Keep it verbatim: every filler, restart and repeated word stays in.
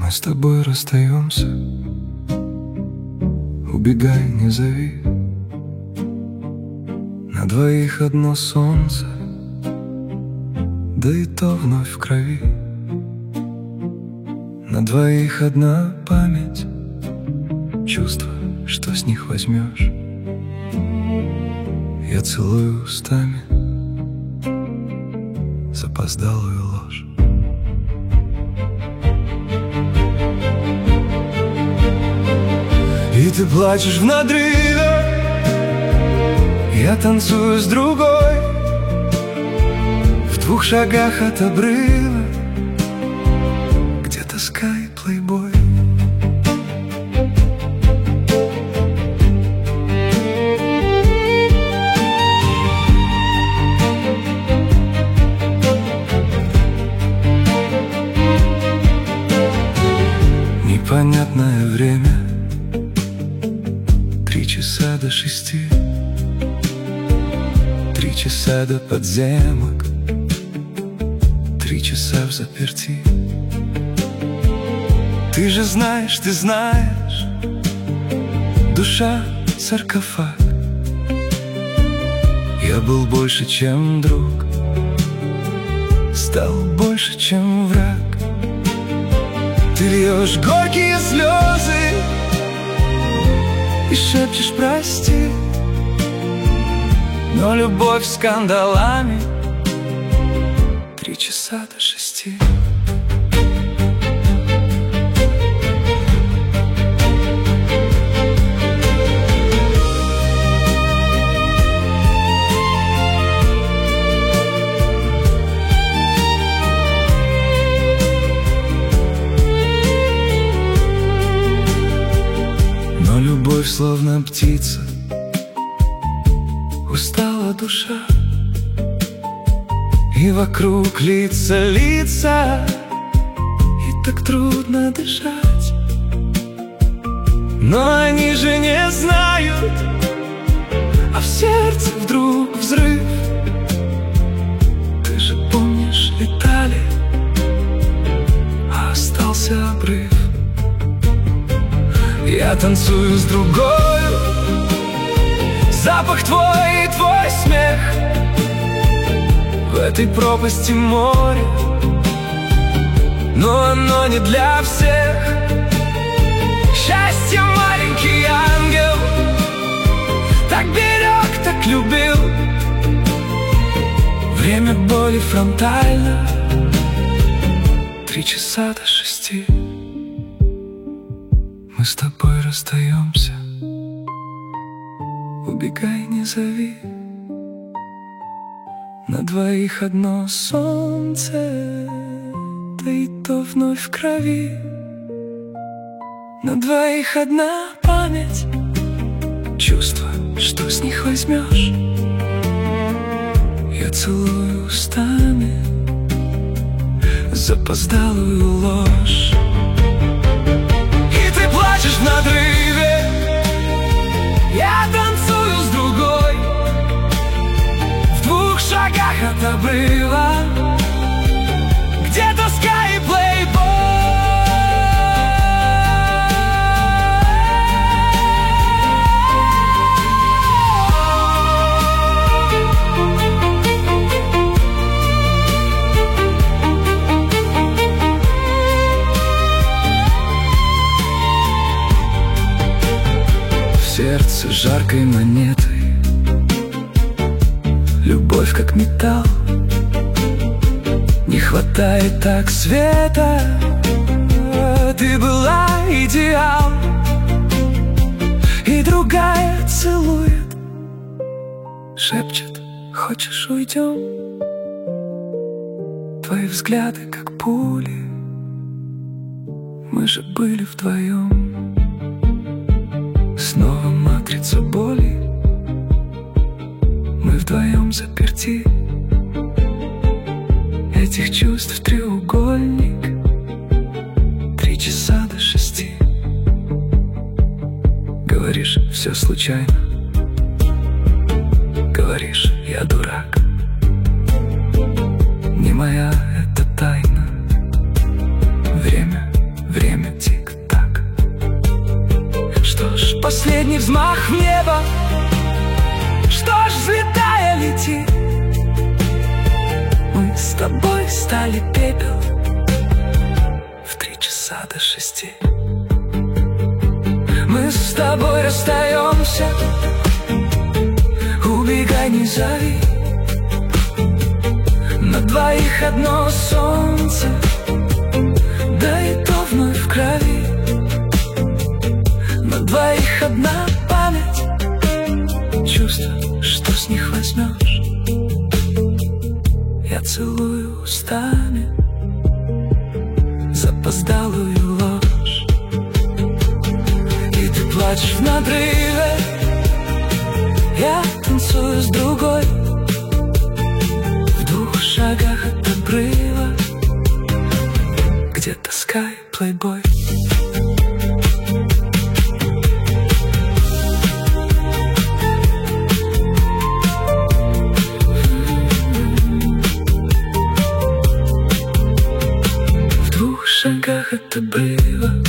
Мы с тобой расстаемся. Убегай, не зови. На двоих одно солнце, да и то вновь в крови. На двоих одна память, чувства, что с них возьмешь. Я целую устами запоздалую ложь. И ты плачешь в надрыве, я танцую с другой, в двух шагах от обрыва, где тоска и плейбой. Непонятное время, три часа до шести, три часа до подземок, три часа в заперти. Ты же знаешь, ты знаешь, душа — саркофаг. Я был больше, чем друг, стал больше, чем враг. Ты льешь горькие слезы и шепчешь прости, но любовь скандалами, три часа до шести. Но любовь словно птица, устала душа, и вокруг лица, лица, и так трудно дышать. Но они же не знают, а в сердце вдруг взрыв. Ты же помнишь, летали, а остался обрыв. Я танцую с другою, запах твой и твой смех в этой пропасти моря, но оно не для всех. Счастье, маленький ангел, так берег, так любил. Время боли фронтально, три часа до шести. Мы с тобой расстаемся. Убегай, не зови. На двоих одно солнце, да и то вновь в крови. На двоих одна память, чувства, что с них возьмешь. Я целую устами запоздалую ложь. В надрыве я танцую с другой, в двух шагах от обрыва, где тоска и плейбой. Сердце жаркой монетой, любовь как металл. Не хватает так света, ты была идеал. И другая целует, шепчет: хочешь, уйдем? Твои взгляды как пули, мы же были вдвоем. Снова матрица боли, мы вдвоем заперти. Этих чувств треугольник, три часа до шести. Говоришь, все случайно, говоришь, я дурак. Не моя это тайна. Время, время последний взмах в небо. Что ж, взлетая, лети. Мы с тобой стали пепел в три часа до шести. Мы с тобой расстаемся, убегай, не зови. На двоих одно солнце, да и то вновь в крови. На двоих одна память, чувство, что с них возьмешь. Я целую устами запоздалую ложь, и ты плачешь в надрыве, я танцую с другой. В двух шагах от обрыва, где тоска и плейбой. В двух шагах от обрыва,